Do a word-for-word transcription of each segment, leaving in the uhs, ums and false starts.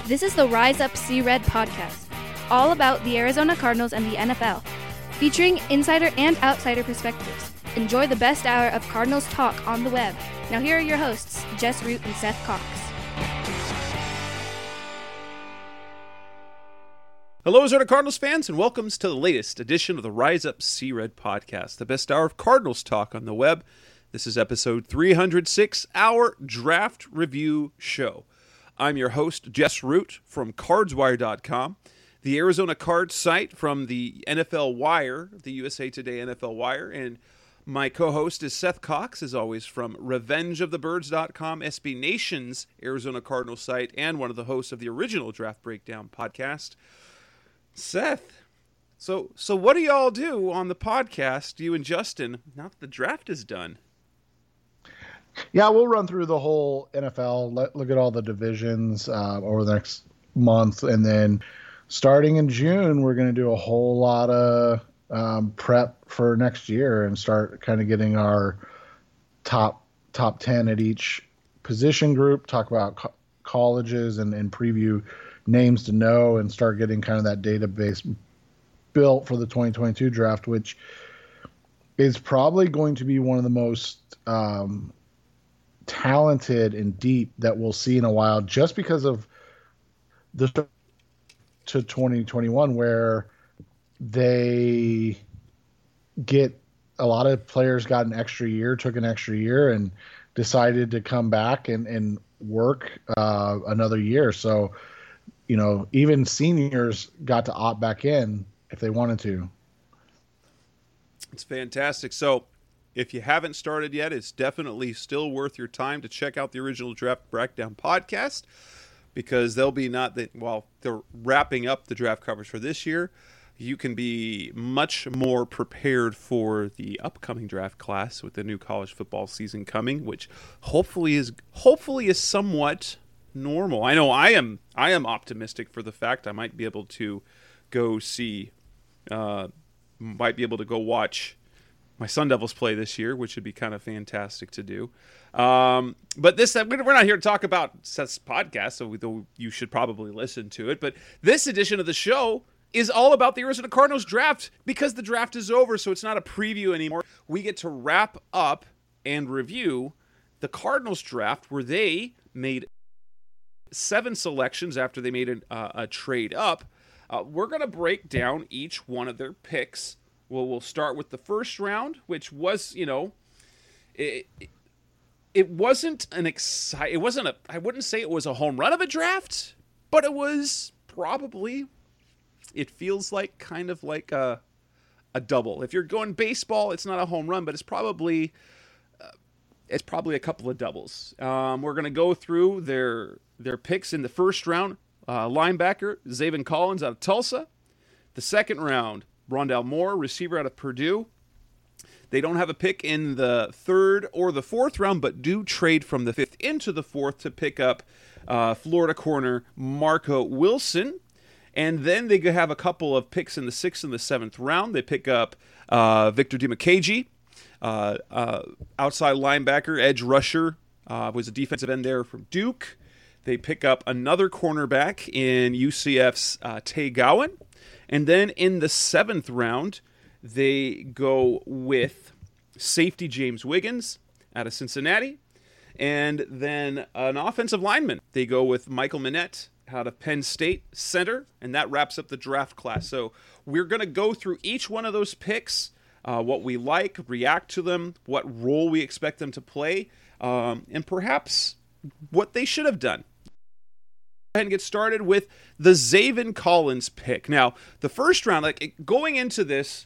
This is the Rise Up See Red podcast, all about the Arizona Cardinals and the N F L, featuring insider and outsider perspectives. Enjoy the best hour of Cardinals talk on the web. Now here are your hosts, Jess Root and Seth Cox. Hello, Arizona Cardinals fans, and welcome to the latest edition of the Rise Up See Red podcast, the best hour of Cardinals talk on the web. This is episode three hundred six, our draft review show. I'm your host, Jess Root from cards wire dot com, the Arizona Cards site from the N F L Wire, the U S A Today N F L Wire, and my co-host is Seth Cox, as always, from revenge of the birds dot com, S B Nation's Arizona Cardinals site, and one of the hosts of the original Draft Breakdown podcast. Seth, so so what do y'all do on the podcast, you and Justin, now that the draft is done? Yeah, we'll run through the whole N F L, let, look at all the divisions uh, over the next month, and then starting in June, we're going to do a whole lot of um, prep for next year and start kind of getting our top top ten at each position group, talk about co- colleges and, and preview names to know, and start getting kind of that database built for the twenty twenty-two draft, which is probably going to be one of the most um, talented and deep that we'll see in a while, just because of the to twenty twenty-one, where they get a lot of players got an extra year, took an extra year, and decided to come back and, and work uh, another year. So, you know, even seniors got to opt back in if they wanted to. It's fantastic. So if you haven't started yet, it's definitely still worth your time to check out the original Draft Breakdown podcast, because they'll be not that, while they're wrapping up the draft coverage for this year, you can be much more prepared for the upcoming draft class with the new college football season coming, which hopefully is hopefully is somewhat normal. I know I am I am optimistic for the fact I might be able to go see uh, might be able to go watch my Sun Devils play this year, which would be kind of fantastic to do. Um, but this we're not here to talk about Seth's podcast, so we, you should probably listen to it. But this edition of the show is all about the Arizona Cardinals draft, because the draft is over, so it's not a preview anymore. We get to wrap up and review the Cardinals draft, where they made seven selections after they made an, uh, a trade up. Uh, we're going to break down each one of their picks. Well, we'll start with the first round, which was, you know, it, it, it wasn't an exci- It wasn't a, I wouldn't say it was a home run of a draft, but it was probably, it feels like kind of like a, a double. If you're going baseball, it's not a home run, but it's probably, uh, it's probably a couple of doubles. Um, we're going to go through their, their picks in the first round. Uh, linebacker, Zaven Collins out of Tulsa. The second round, Rondale Moore, receiver out of Purdue. They don't have a pick in the third or the fourth round, but do trade from the fifth into the fourth to pick up uh, Florida corner Marco Wilson. And then they have a couple of picks in the sixth and the seventh round. They pick up uh, Victor Dimukeje, uh, uh, outside linebacker, edge rusher, uh, was a defensive end there from Duke. They pick up another cornerback in U C F's uh, Tay Gowan. And then in the seventh round, they go with safety James Wiggins out of Cincinnati. And then an offensive lineman. They go with Michael Minette out of Penn State, center. And that wraps up the draft class. So we're going to go through each one of those picks, uh, what we like, react to them, what role we expect them to play, um, and perhaps what they should have done. And get started with the Zaven Collins pick. Now, the first round, like going into this,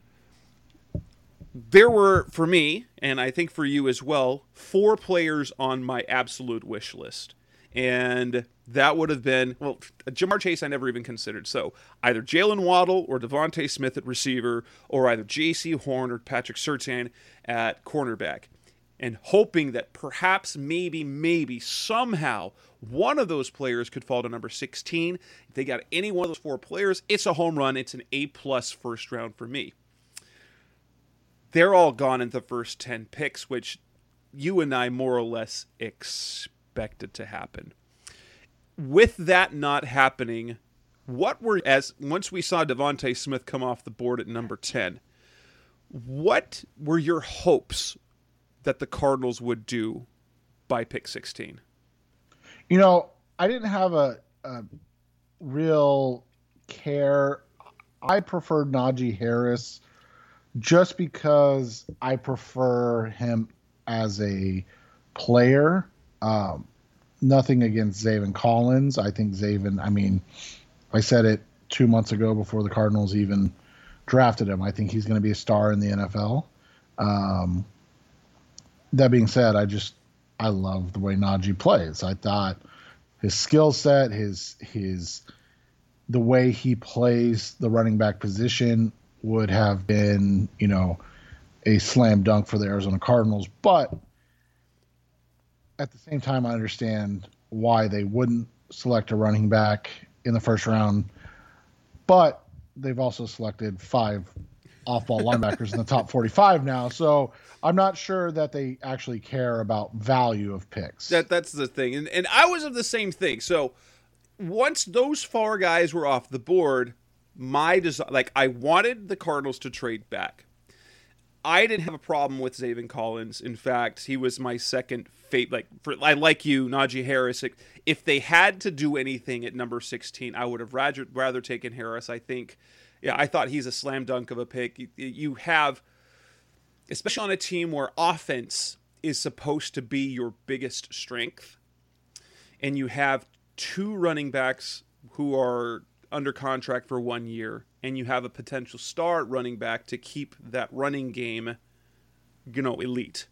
there were, for me, and I think for you as well, four players on my absolute wish list. And that would have been, well, Jamar Chase I never even considered. So either Jalen Waddle or Devontae Smith at receiver, or either J C Horn or Patrick Surtain at cornerback. And hoping that perhaps, maybe, maybe, somehow, one of those players could fall to number sixteen. If they got any one of those four players, it's a home run. It's an A-plus first round for me. They're all gone in the first ten picks, which you and I more or less expected to happen. with that not happening, what were, as once we saw Devontae Smith come off the board at number ten, what were your hopes that the Cardinals would do by pick sixteen? You know, I didn't have a, a real care. I preferred Najee Harris just because I prefer him as a player. Um, nothing against Zaven Collins. I think Zaven, I mean, I said it two months ago before the Cardinals even drafted him. I think he's going to be a star in the N F L. Um, that being said, I just, I love the way Najee plays. I thought his skill set, his, his, the way he plays the running back position would have been, you know, a slam dunk for the Arizona Cardinals. But at the same time, I understand why they wouldn't select a running back in the first round. But they've also selected five off-ball linebackers in the top forty-five now. So I'm not sure that they actually care about value of picks. That That's the thing. And, and I was of the same thing. So once those four guys were off the board, my desire, like I wanted the Cardinals to trade back. I didn't have a problem with Zaven Collins. In fact, he was my second fate. Like for, I like you, Najee Harris. If they had to do anything at number sixteen, I would have rather rather taken Harris. I think, yeah, I thought he's a slam dunk of a pick. You, you have, especially on a team where offense is supposed to be your biggest strength, and you have two running backs who are under contract for one year, and you have a potential star running back to keep that running game, you know, elite.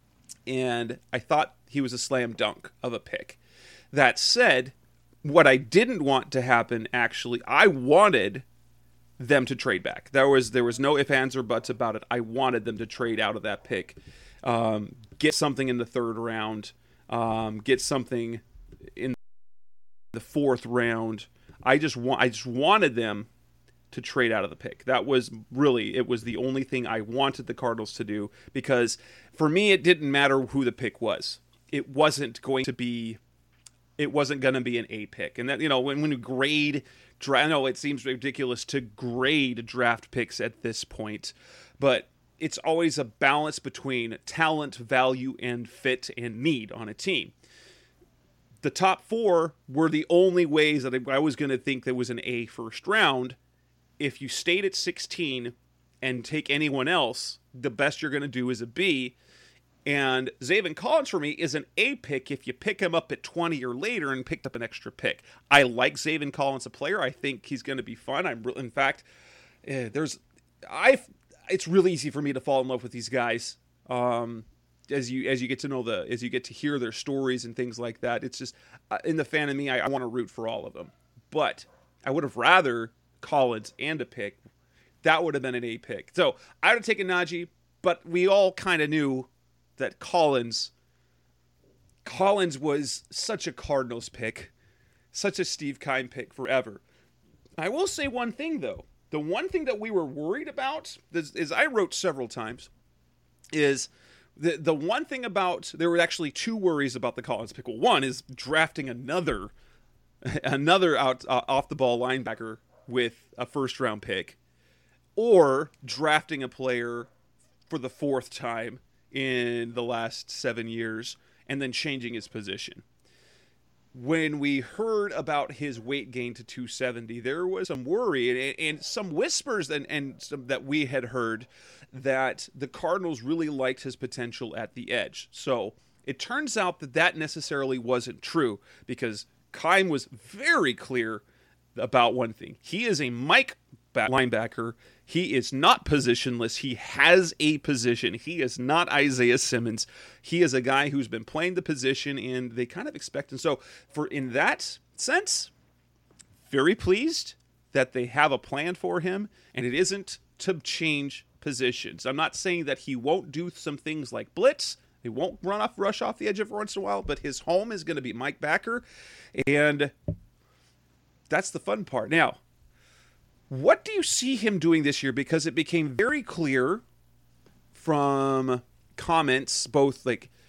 And I thought he was a slam dunk of a pick. That said, what I didn't want to happen, actually, I wanted them to trade back. There was there was no ifs, ands, or buts about it. I wanted them to trade out of that pick, um, get something in the third round, um, get something in the fourth round. I just want I just wanted them to trade out of the pick. That was really, it was the only thing I wanted the Cardinals to do, because for me it didn't matter who the pick was. It wasn't going to be it wasn't going to be an A pick. And that, you know, when when you grade draft, I know it seems ridiculous to grade draft picks at this point, but it's always a balance between talent, value, and fit and need on a team. The top four were the only ways that I was going to think there was an A first round. If you stayed at sixteen and take anyone else, the best you're going to do is a B. And Zaven Collins for me is an A pick if you pick him up at twenty or later and picked up an extra pick. I like Zaven Collins, a player. I think he's going to be fun. I'm in fact, eh, there's I. It's really easy for me to fall in love with these guys. Um, As you as you get to know the as you get to hear their stories and things like that, it's just uh, in the fan of me, I, I want to root for all of them. But I would have rather Collins and a pick. That would have been an A pick. So I would have taken Najee, but we all kind of knew that Collins Collins was such a Cardinals pick, such a Steve Keim pick forever. I will say one thing though. The one thing that we were worried about, is, is I wrote several times, is The the one thing about, there were actually two worries about the Collins pick. Well, one is drafting another another out uh, off the ball linebacker with a first round pick, or drafting a player for the fourth time in the last seven years and then changing his position. When we heard about his weight gain to two seventy, there was some worry and, and some whispers and, and some, that we had heard that the Cardinals really liked his potential at the edge. So it turns out that that necessarily wasn't true, because Keim was very clear about one thing. He is a Mike linebacker. He is not positionless. He has a position. He is not Isaiah Simmons. He is a guy who's been playing the position, and they kind of expect him. So for in that sense, very pleased that they have a plan for him, and it isn't to change positions. I'm not saying that he won't do some things like blitz. He won't run off, rush off the edge every once in a while, but his home is going to be Mike backer, and that's the fun part. Now, what do you see him doing this year? Because it became very clear from comments, both like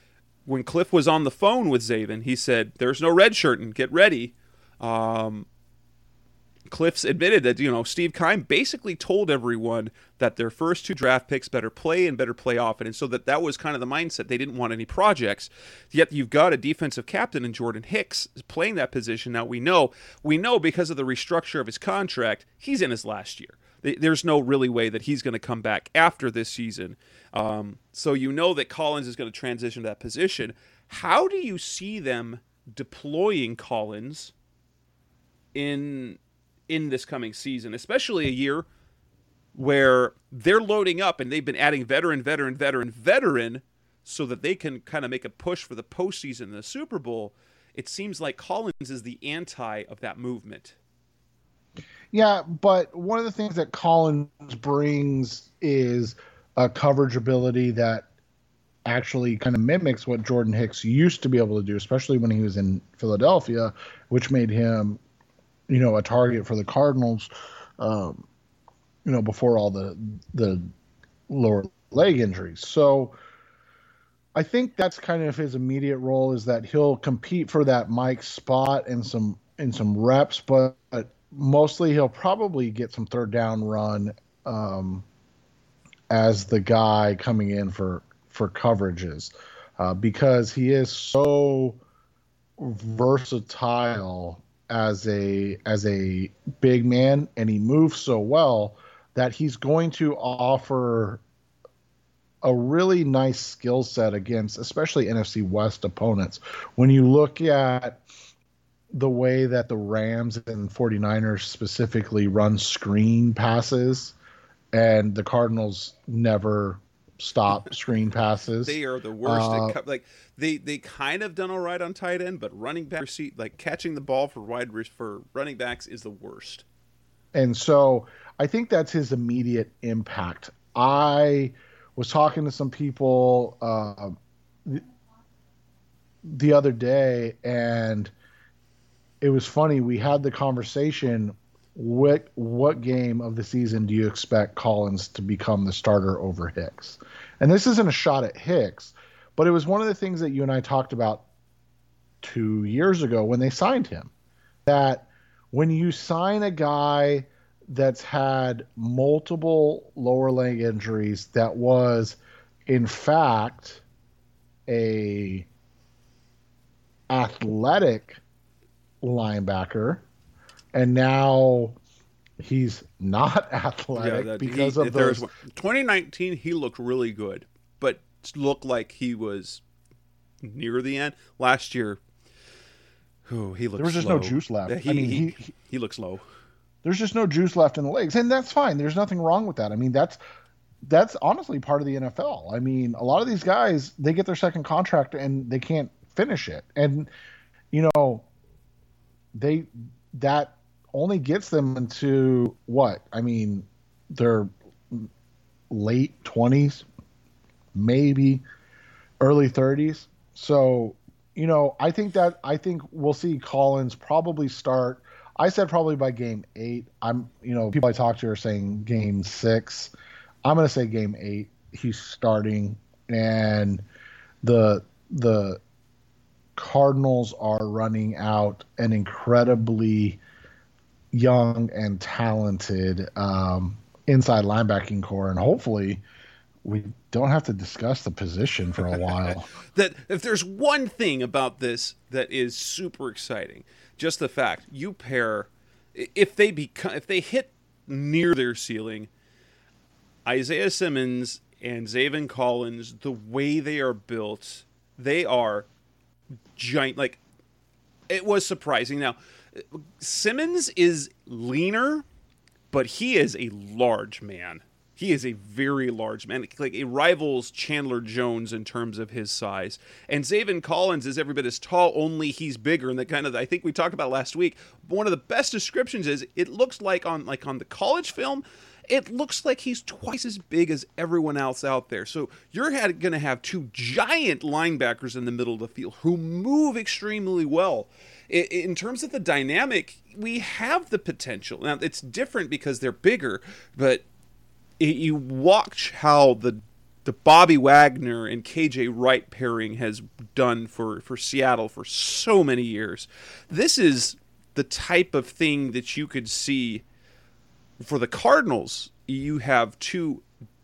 when Cliff was on the phone with Zaven, he said, "There's no red shirt and get ready." Um, Cliff's admitted that, you know, Steve Keim basically told everyone that their first two draft picks better play and better play often. And so that that was kind of the mindset. They didn't want any projects. Yet you've got a defensive captain in Jordan Hicks playing that position. Now we know, we know because of the restructure of his contract, he's in his last year. There's no really way that he's going to come back after this season. Um, so you know that Collins is going to transition to that position. How do you see them deploying Collins in in this coming season, especially a year where they're loading up and they've been adding veteran, veteran, veteran, veteran so that they can kind of make a push for the postseason and the Super Bowl? It seems like Collins is the anti of that movement. Yeah, but one of the things that Collins brings is a coverage ability that actually kind of mimics what Jordan Hicks used to be able to do, especially when he was in Philadelphia, which made him, you know, a target for the Cardinals, um, you know, before all the the lower leg injuries. So I think that's kind of his immediate role, is that he'll compete for that Mike spot and some in some reps, but mostly he'll probably get some third down run um, as the guy coming in for for coverages uh, because he is so versatile as a as a big man, and he moves so well that he's going to offer a really nice skill set against especially N F C West opponents. When you look at the way that the Rams and 49ers specifically run screen passes, and the Cardinals never stop screen passes. They are the worst. Uh, at, like they they kind of done all right on tight end, but running back receipt, like catching the ball for wide for running backs, is the worst. And so I think that's his immediate impact. I was talking to some people uh, the other day, and it was funny. We had the conversation. What what game of the season do you expect Collins to become the starter over Hicks? And this isn't a shot at Hicks, but it was one of the things that you and I talked about two years ago when they signed him. That when you sign a guy that's had multiple lower leg injuries, that was in fact a athletic linebacker, and now he's not athletic yeah, that, because he, of those. twenty nineteen, he looked really good, but looked like he was near the end. Last year, oh, he looked. There was just slow. no juice left. Yeah, he, I mean, he, he, he looks slow. There's just no juice left in the legs, and that's fine. There's nothing wrong with that. I mean, that's that's honestly part of the N F L. I mean, a lot of these guys, they get their second contract and they can't finish it, and you know. They that only gets them into what? I mean, their late twenties, maybe early thirties. So, you know, I think that I think we'll see Collins probably start. I said probably by game eight. I'm, you know, people I talk to are saying game six. I'm going to say game eight. He's starting, and the the. Cardinals are running out an incredibly young and talented um, inside linebacking core, and hopefully we don't have to discuss the position for a while. That if there's one thing about this that is super exciting, just the fact you pair, if they become, if they hit near their ceiling, Isaiah Simmons and Zaven Collins, the way they are built, they are giant. Like, it was surprising. Now, Simmons is leaner, but he is a large man. He is a very large man. Like, it rivals Chandler Jones in terms of his size. And Zaven Collins is every bit as tall, only he's bigger. And the kind of, I think we talked about last week, one of the best descriptions is it looks like on like on the college film, it looks like he's twice as big as everyone else out there. So you're going to have two giant linebackers in the middle of the field who move extremely well. In terms of the dynamic, we have the potential. Now, it's different because they're bigger, but it, you watch how the the Bobby Wagner and K J Wright pairing has done for, for Seattle for so many years. This is the type of thing that you could see for the Cardinals. You have two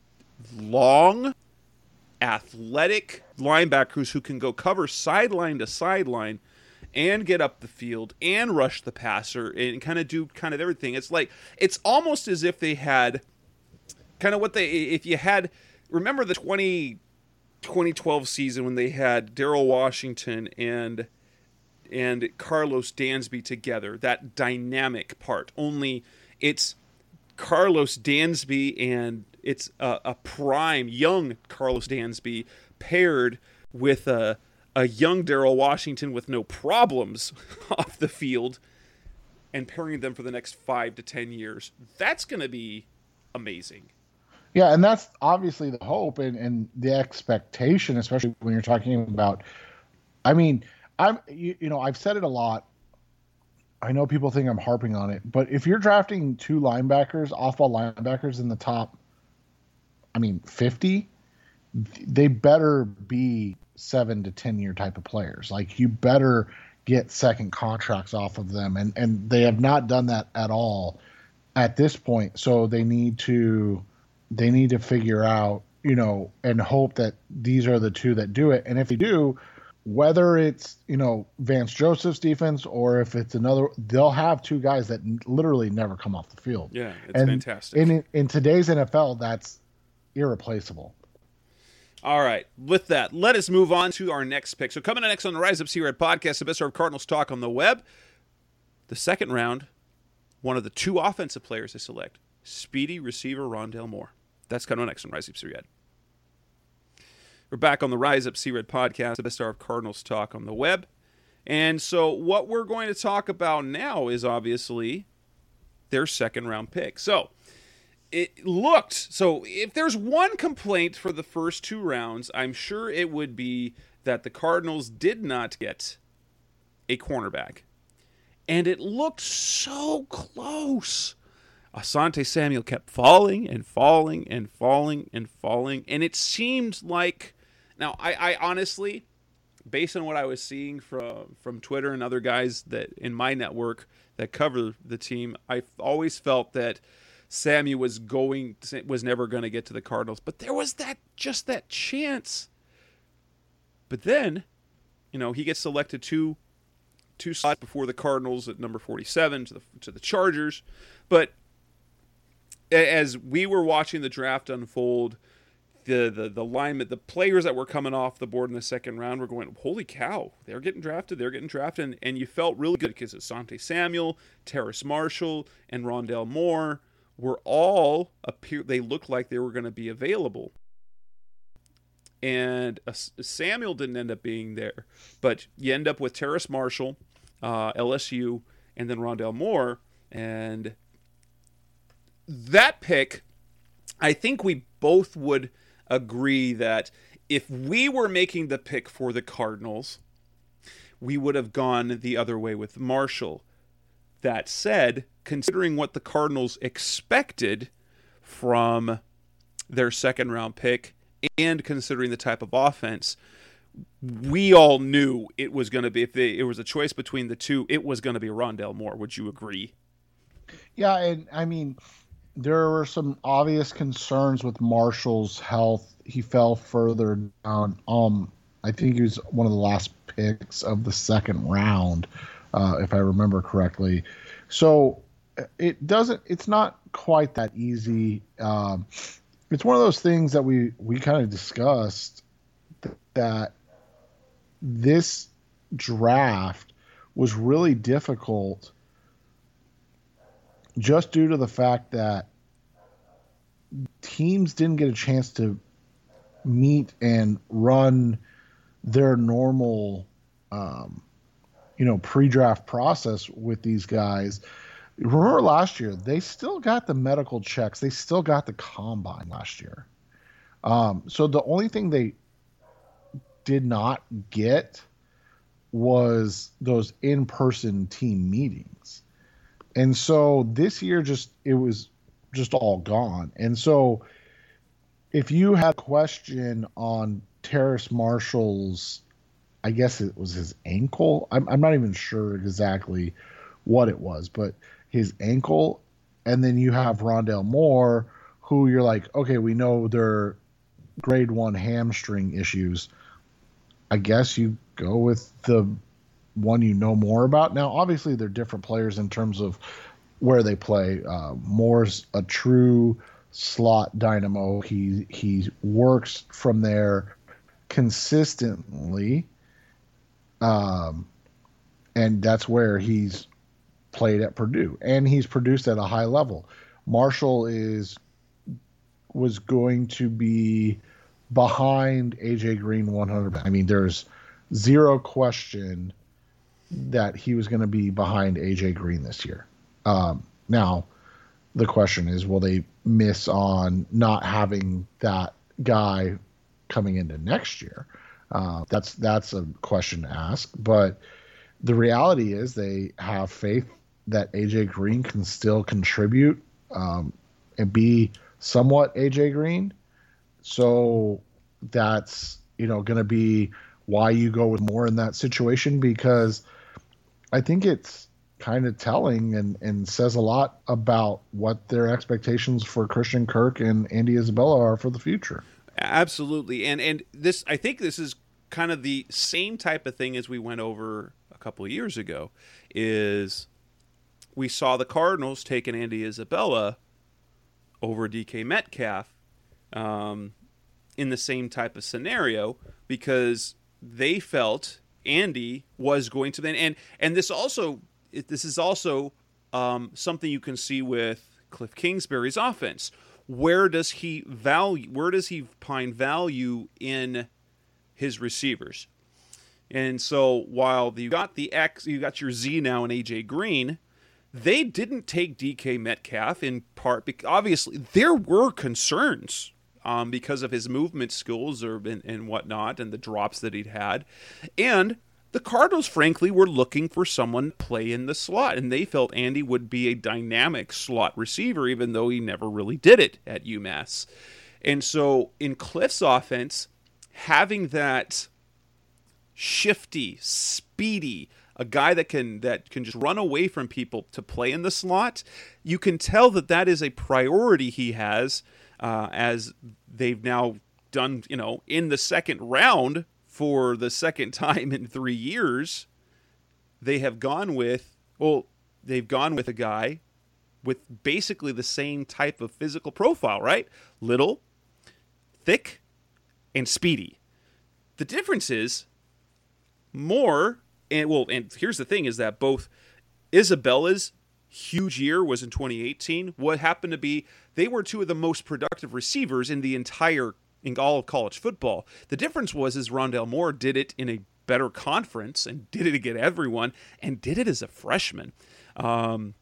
long, athletic linebackers who can go cover sideline to sideline and get up the field and rush the passer and kind of do kind of everything. It's like, it's almost as if they had kind of what they, if you had, remember the twenty, twenty twelve season when they had Darrell Washington and and Carlos Dansby together, that dynamic part. Only it's Carlos Dansby and it's a, a prime young Carlos Dansby paired with a a young Darrell Washington with no problems off the field, and pairing them for the next five to ten years. That's going to be amazing. Yeah, and that's obviously the hope and, and the expectation, especially when you're talking about, I mean, I'm you, you know, I've said it a lot. I know people think I'm harping on it, but if you're drafting two linebackers, off-ball linebackers in the top, I mean, fifty, they better be seven to ten year type of players. Like, you better get second contracts off of them, and and they have not done that at all at this point. So they need to they need to figure out, you know, and hope that these are the two that do it. And if they do, whether it's, you know, Vance Joseph's defense or if it's another, they'll have two guys that literally never come off the field. Yeah, it's and fantastic. In in today's N F L, that's irreplaceable. All right, with that, let us move on to our next pick. So coming up next on the Rise Up C Red podcast, the best of Cardinals talk on the web. The second round, one of the two offensive players they select, speedy receiver Rondale Moore. That's coming up next on Rise Up C Red. We're back on the Rise Up C Red podcast, the best of Cardinals talk on the web. And so what we're going to talk about now is obviously their second round pick. So it looked, so if there's one complaint for the first two rounds, I'm sure it would be that the Cardinals did not get a cornerback. And it looked so close. Asante Samuel kept falling and falling and falling and falling. And it seemed like, now I, I honestly, based on what I was seeing from, from Twitter and other guys that in my network that cover the team, I always felt that Sammy was going was never going to get to the Cardinals, but there was that just that chance. But then, you know, he gets selected two two slots before the Cardinals at number forty-seven to the to the Chargers. But as we were watching the draft unfold, the the the linemen, the players that were coming off the board in the second round were going, holy cow, they're getting drafted, they're getting drafted, and, and you felt really good because Asante Samuel, Terrace Marshall, and Rondale Moore were all appear. They looked like they were going to be available, and uh, Samuel didn't end up being there. But you end up with Terrace Marshall, uh, L S U, and then Rondale Moore, and that pick, I think we both would agree that if we were making the pick for the Cardinals, we would have gone the other way with Marshall. That said, considering what the Cardinals expected from their second round pick and considering the type of offense, we all knew it was going to be, if they, it was a choice between the two, it was going to be Rondale Moore. Would you agree? Yeah, and I mean, there were some obvious concerns with Marshall's health. He fell further down. Um, I think he was one of the last picks of the second round, uh, if I remember correctly. So it doesn't, it's not quite that easy. Um, it's one of those things that we, we kind of discussed th- that this draft was really difficult just due to the fact that teams didn't get a chance to meet and run their normal, um, you know, pre-draft process with these guys. Remember last year, they still got the medical checks. They still got the combine last year. Um, so the only thing they did not get was those in-person team meetings. And so this year, just it was just all gone. And so if you had a question on Terrace Marshall's, I guess it was his ankle. I'm, I'm not even sure exactly what it was, but his ankle. And then you have Rondale Moore, who you're like, okay, we know they're grade one hamstring issues. I guess you go with the one you know more about. Now, obviously, they're different players in terms of where they play. Uh, Moore's a true slot dynamo. He he works from there consistently, um, and that's where he's played at Purdue, and he's produced at a high level. Marshall is was going to be behind A J Green one hundred percent. I mean, there's zero question that he was going to be behind A J Green this year. Um, now, the question is, will they miss on not having that guy coming into next year? Uh, that's that's a question to ask. But the reality is they have faith that A J Green can still contribute um, and be somewhat A J Green. So that's, you know, going to be why you go with Moore in that situation, because I think it's kind of telling and, and says a lot about what their expectations for Christian Kirk and Andy Isabella are for the future. Absolutely. And and this, I think this is kind of the same type of thing as we went over a couple of years ago, is we saw the Cardinals take an Andy Isabella over D K Metcalf um, in the same type of scenario, because they felt Andy was going to then, and and this also this is also um, something you can see with Cliff Kingsbury's offense. Where does he value? Where does he find value in his receivers? And so while you got the X, you got your Z now in A J Green, they didn't take D K Metcalf in part because obviously there were concerns um, because of his movement skills or and, and whatnot, and the drops that he'd had, and the Cardinals, frankly, were looking for someone to play in the slot, and they felt Andy would be a dynamic slot receiver, even though he never really did it at UMass. And so in Cliff's offense, having that shifty, speedy, a guy that can that can just run away from people to play in the slot, you can tell that that is a priority he has, uh, as they've now done, you know, in the second round. For the second time in three years, they have gone with, well, they've gone with a guy with basically the same type of physical profile, right? Little, thick, and speedy. The difference is Moore, and well, and here's the thing, is that both Isabella's huge year was in twenty eighteen. What happened to be, they were two of the most productive receivers in the entire in all of college football. The difference was is Rondale Moore did it in a better conference and did it against everyone and did it as a freshman. Um,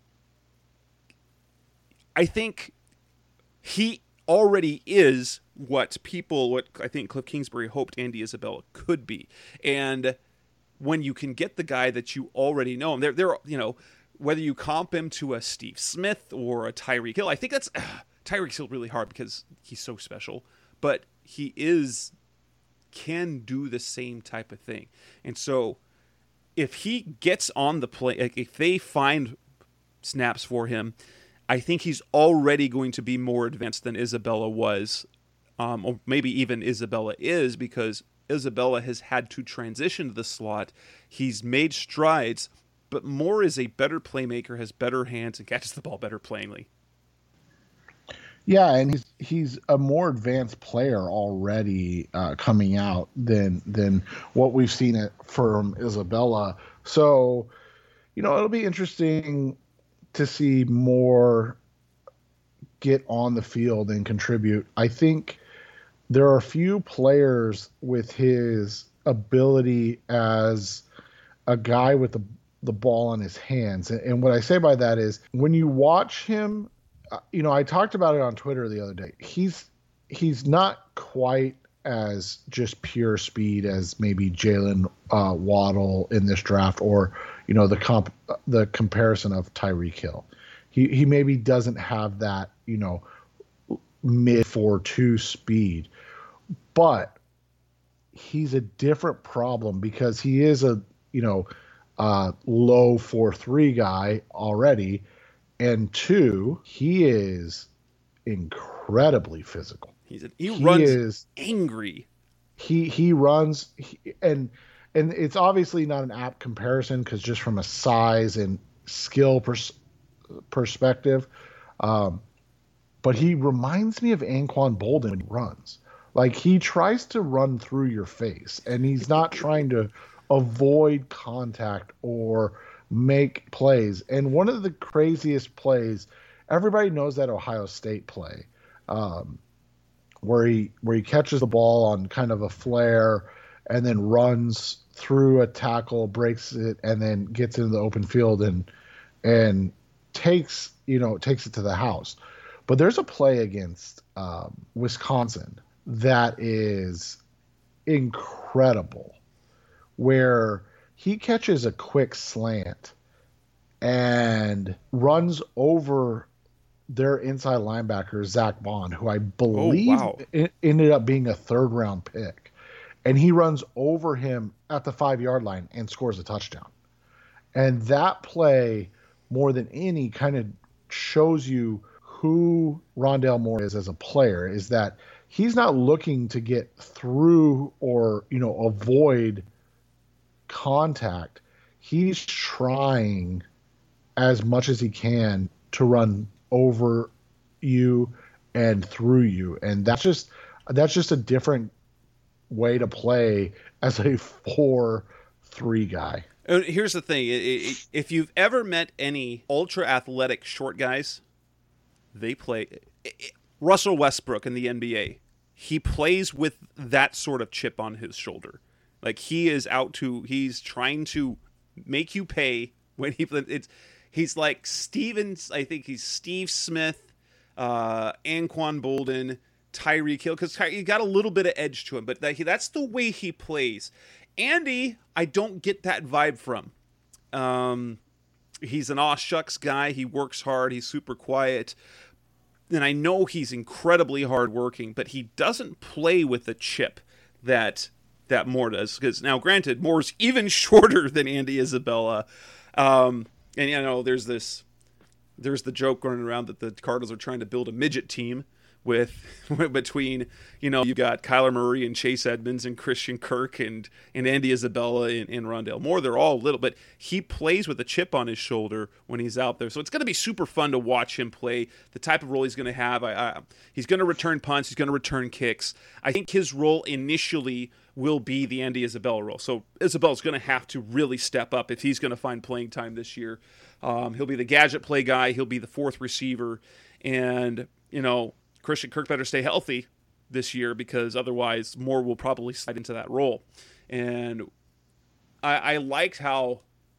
I think he already is what people, what I think Cliff Kingsbury hoped Andy Isabella could be. And when you can get the guy that you already know, they're, they're, you know, whether you comp him to a Steve Smith or a Tyreek Hill, I think that's uh, Tyreek Hill really hard because he's so special. But he is can do the same type of thing. And so if he gets on the play, like if they find snaps for him, I think he's already going to be more advanced than Isabella was, um, or maybe even Isabella is, because Isabella has had to transition to the slot. He's made strides, but Moore is a better playmaker, has better hands, and catches the ball better plainly. Yeah, and he's he's a more advanced player already uh, coming out than than what we've seen it from Isabella. So, you know, it'll be interesting to see Moore get on the field and contribute. I think there are a few players with his ability as a guy with the the ball in his hands, and, and what I say by that is when you watch him. You know, I talked about it on Twitter the other day. He's he's not quite as just pure speed as maybe Jalen uh, Waddle in this draft, or you know the comp the comparison of Tyreek Hill. He he maybe doesn't have that you know mid four two speed, but he's a different problem because he is a, you know, uh, low four three guy already. And two, he is incredibly physical. He's a, he, he runs is angry. He, he runs he, and, and it's obviously not an apt comparison because just from a size and skill pers- perspective, um, but he reminds me of Anquan Boldin when he runs. Like, he tries to run through your face, and he's not trying to avoid contact or make plays. And one of the craziest plays, everybody knows that Ohio State play, um, where he where he catches the ball on kind of a flare and then runs through a tackle, breaks it, and then gets into the open field and and takes you know takes it to the house. But there's a play against um, Wisconsin that is incredible, where he catches a quick slant and runs over their inside linebacker, Zach Bond, who I believe oh, wow. it ended up being a third round pick. And he runs over him at the five yard line and scores a touchdown. And that play, more than any, kind of shows you who Rondale Moore is as a player, is that he's not looking to get through or, you know, avoid contact. He's trying as much as he can to run over you and through you. And that's just, that's just a different way to play as a four three guy. And here's the thing. If you've ever met any ultra athletic short guys, they play Russell Westbrook in the N B A. He plays with that sort of chip on his shoulder. Like, he is out to, he's trying to make you pay when he, it's, he's like Stevens, I think he's Steve Smith, uh, Anquan Boldin, Tyreek Hill, because he got a little bit of edge to him, but that, that's the way he plays. Andy, I don't get that vibe from. Um, he's an aw shucks guy. He works hard. He's super quiet. And I know he's incredibly hardworking, but he doesn't play with the chip that that Moore does. Because now, granted, Moore's even shorter than Andy Isabella, um, and you know, there's this, there's the joke running around that the Cardinals are trying to build a midget team with between, you know, you got Kyler Murray and Chase Edmonds and Christian Kirk and, and Andy Isabella and, and Rondale Moore. They're all little, but he plays with a chip on his shoulder when he's out there. So it's going to be super fun to watch him play, the type of role he's going to have. I, I, he's going to return punts. He's going to return kicks. I think his role initially will be the Andy Isabella role. So Isabella's going to have to really step up if he's going to find playing time this year. Um, he'll be the gadget play guy. He'll be the fourth receiver. And, you know, Christian Kirk better stay healthy this year because otherwise Moore will probably slide into that role. And I, I liked how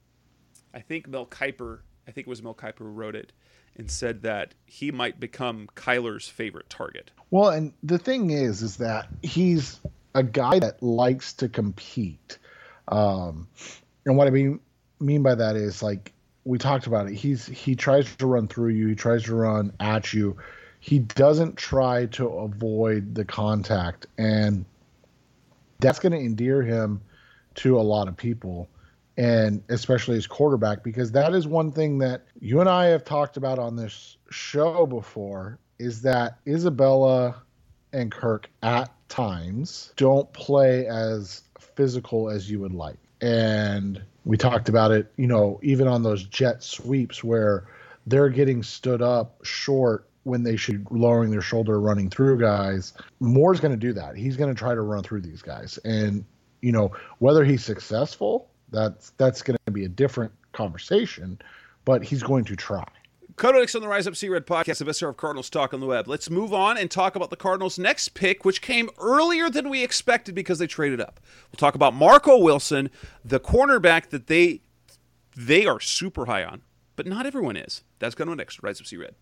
I think Mel Kiper, I think it was Mel Kiper who wrote it, and said that he might become Kyler's favorite target. Well, and the thing is, is that he's a guy that likes to compete. Um, and what I mean mean by that is, like we talked about it, he's he tries to run through you, he tries to run at you. He doesn't try to avoid the contact, and that's going to endear him to a lot of people, and especially his quarterback, because that is one thing that you and I have talked about on this show before, is that Isabella and Kirk at times don't play as physical as you would like. And we talked about it, you know, even on those jet sweeps where they're getting stood up short when they should be lowering their shoulder running through guys. Moore's going to do that. He's going to try to run through these guys. And, you know, whether he's successful, that's that's going to be a different conversation, but he's going to try. Codex on the Rise Up Sea Red podcast, the best of Cardinals talk on the web. Let's move on and talk about the Cardinals' next pick, which came earlier than we expected because they traded up. We'll talk about Marco Wilson, the cornerback that they they are super high on, but not everyone is. That's going on next. Rise Up Sea Red.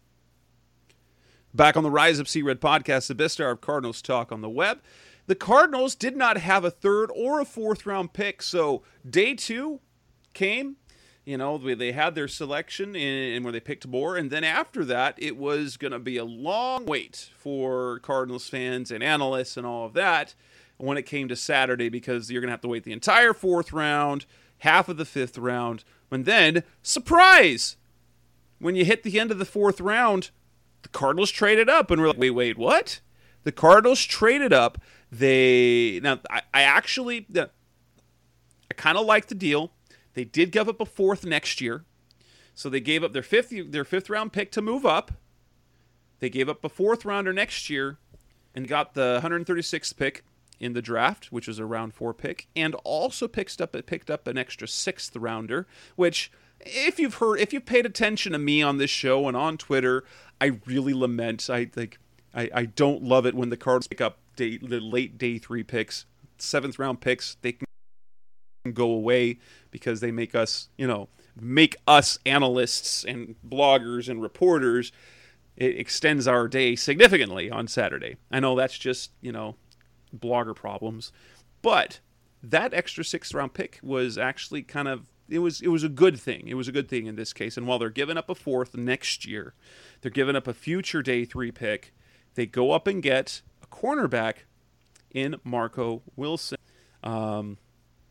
Back on the Rise Up Sea Red podcast, the best hour of Cardinals talk on the web. The Cardinals did not have a third or a fourth round pick, so day two came. You know, they had their selection and where they picked more, and then after that, it was going to be a long wait for Cardinals fans and analysts and all of that when it came to Saturday, because you're going to have to wait the entire fourth round, half of the fifth round, and then, surprise! When you hit the end of the fourth round, the Cardinals traded up, and we're like, wait, wait, what? The Cardinals traded up. They now, I, I actually, I kind of like the deal. They did give up a fourth next year, so they gave up their fifth their fifth round pick to move up. They gave up a fourth rounder next year, and got the one hundred thirty-sixth pick in the draft, which was a round four pick, and also picked up picked up an extra sixth rounder. Which, if you've heard, if you've paid attention to me on this show and on Twitter, I really lament. I like, I, I don't love it when the Cardinals pick up day, the late day three picks, seventh round picks. They can go away because they make us, you know, make us analysts and bloggers and reporters. It extends our day significantly on Saturday. I know that's just, you know, blogger problems, but that extra sixth round pick was actually kind of, it was it was a good thing. It was a good thing in this case. And while they're giving up a fourth next year, they're giving up a future day three pick. They go up and get a cornerback in Marco Wilson. Um,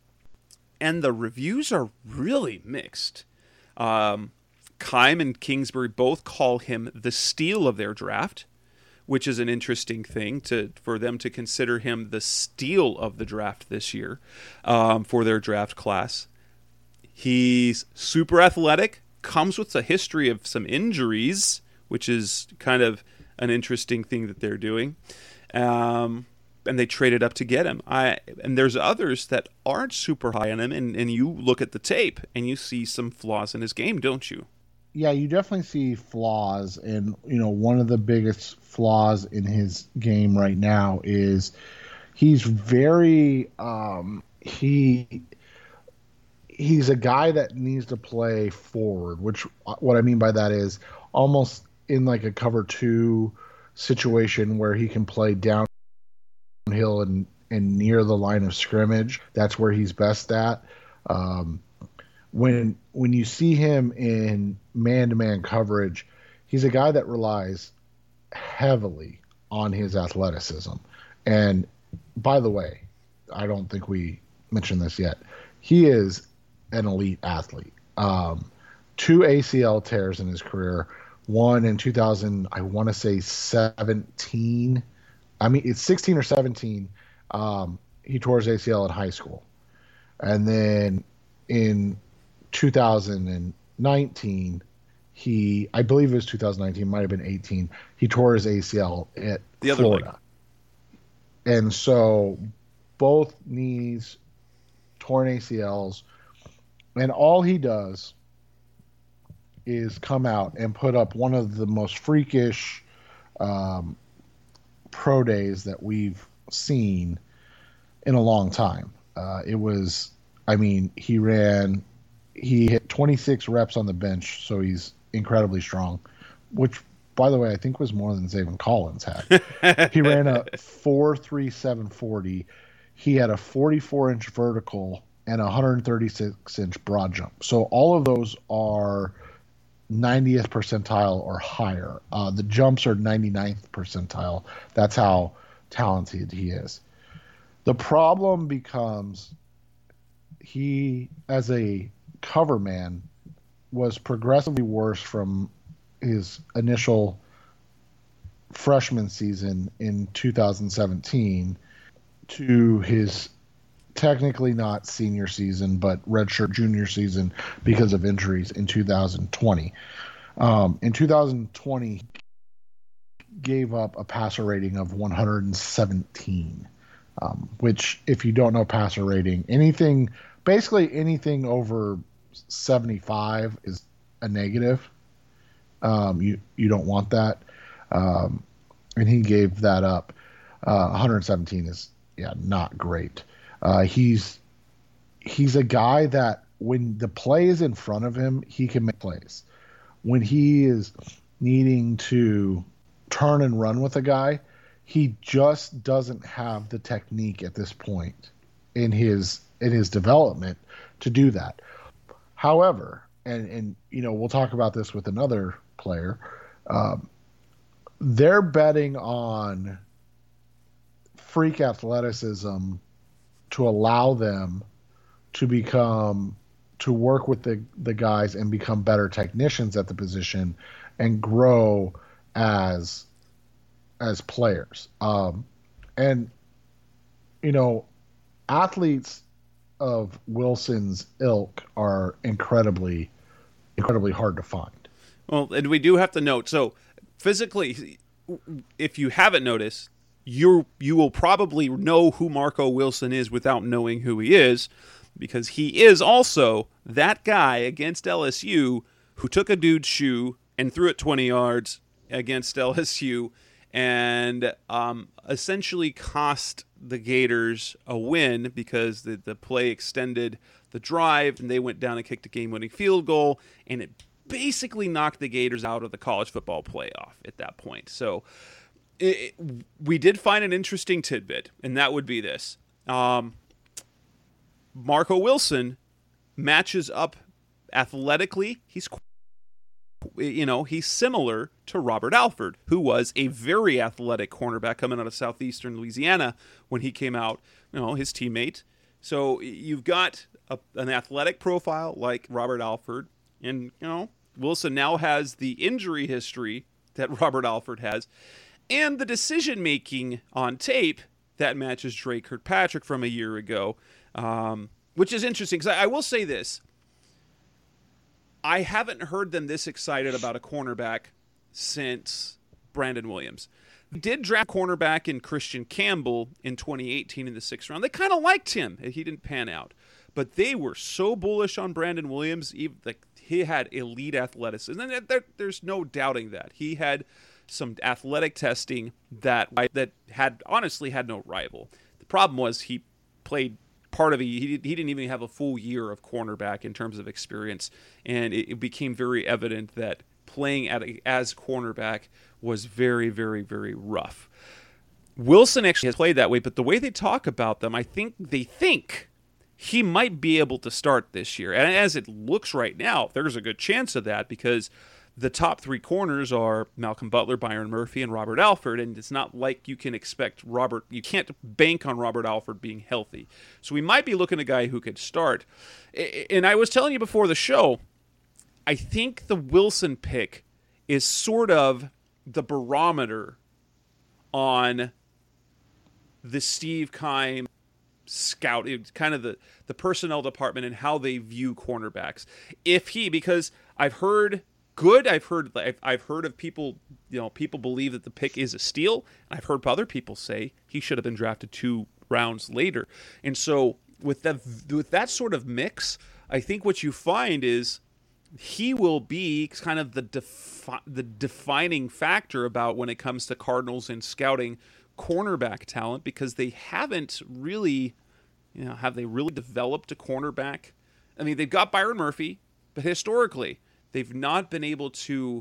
And the reviews are really mixed. Um, Keim and Kingsbury both call him the steal of their draft, which is an interesting thing to for them to consider him the steal of the draft this year um, for their draft class. He's super athletic, comes with a history of some injuries, which is kind of an interesting thing that they're doing. Um And they traded up to get him. I and there's others that aren't super high on him, and, and you look at the tape and you see some flaws in his game, don't you? Yeah, you definitely see flaws, and you know one of the biggest flaws in his game right now is he's very um, he he's a guy that needs to play forward. Which what I mean by that is almost in like a cover two situation where he can play down. Hill and, and near the line of scrimmage. That's where he's best at. Um, when when you see him in man-to-man coverage, he's a guy that relies heavily on his athleticism. And by the way, I don't think we mentioned this yet. He is an elite athlete. Um, two A C L tears in his career. One in two thousand, I want to say seventeen. I mean, it's sixteen or seventeen. Um, he tore his A C L in high school. And then in two thousand nineteen, he, I believe it was two thousand nineteen, might have been eighteen, he tore his A C L at the other Florida. Leg. And so both knees, torn A C Ls, and all he does is come out and put up one of the most freakish um, pro days that we've seen in a long time. Uh, it was, I mean, he ran, he hit twenty-six reps on the bench, so he's incredibly strong, which, by the way, I think was more than Zaven Collins had. He ran a four three seven forty. He had a forty-four inch vertical and a one thirty-six inch broad jump. So all of those are ninetieth percentile or higher. Uh, the jumps are ninety-ninth percentile. That's how talented he is. The problem becomes he, as a cover man, was progressively worse from his initial freshman season in two thousand seventeen to his technically not senior season, but redshirt junior season because of injuries in two thousand twenty. Um, in two thousand twenty, he gave up a passer rating of one hundred seventeen, um, which, if you don't know passer rating, anything, basically anything over seventy-five is a negative. Um, you, you don't want that. Um, and he gave that up. Uh, one hundred seventeen is, yeah, not great. Uh, he's he's a guy that when the play is in front of him, he can make plays. When he is needing to turn and run with a guy, he just doesn't have the technique at this point in his in his development to do that. However, and and you know we'll talk about this with another player. Um, they're betting on freak athleticism to allow them to become to work with the the guys and become better technicians at the position and grow as as players. Um, and you know, athletes of Wilson's ilk are incredibly incredibly hard to find. Well, and we do have to note, so physically, if you haven't noticed, you you will probably know who Marco Wilson is without knowing who he is, because he is also that guy against L S U who took a dude's shoe and threw it twenty yards against L S U and um, essentially cost the Gators a win because the, the play extended the drive and they went down and kicked a game-winning field goal, and it basically knocked the Gators out of the college football playoff at that point. So it, it, we did find an interesting tidbit, and that would be this. Um, Marco Wilson matches up athletically. He's, you know, he's similar to Robert Alford, who was a very athletic cornerback coming out of southeastern Louisiana when he came out, you know, his teammate. So you've got a, an athletic profile like Robert Alford, and, you know, Wilson now has the injury history that Robert Alford has, and the decision-making on tape that matches Dre Kirkpatrick from a year ago, um, which is interesting, because I, I will say this. I haven't heard them this excited about a cornerback since Brandon Williams. They did draft cornerback in Christian Campbell in twenty eighteen in the sixth round. They kind of liked him. He didn't pan out. But they were so bullish on Brandon Williams. Even, like, he had elite athleticism. And there, there's no doubting that. He had some athletic testing that that had honestly had no rival. The problem was he played part of it. He, he didn't even have a full year of cornerback in terms of experience. And it, it became very evident that playing at a, as cornerback was very, very, very rough. Wilson actually has played that way, but the way they talk about them, I think they think he might be able to start this year. And as it looks right now, there's a good chance of that because the top three corners are Malcolm Butler, Byron Murphy, and Robert Alford, and it's not like you can expect Robert, you can't bank on Robert Alford being healthy. So we might be looking at a guy who could start. And I was telling you before the show, I think the Wilson pick is sort of the barometer on the Steve Keim scout, it's kind of the, the personnel department and how they view cornerbacks. If he, because I've heard good, I've heard I've, I've heard of people, you know, people believe that the pick is a steal. I've heard other people say he should have been drafted two rounds later. And so with that, with that sort of mix, I think what you find is he will be kind of the defi- the defining factor about when it comes to Cardinals and scouting cornerback talent, because they haven't really, you know, have they really developed a cornerback? I mean, they've got Byron Murphy, but historically, they've not been able to.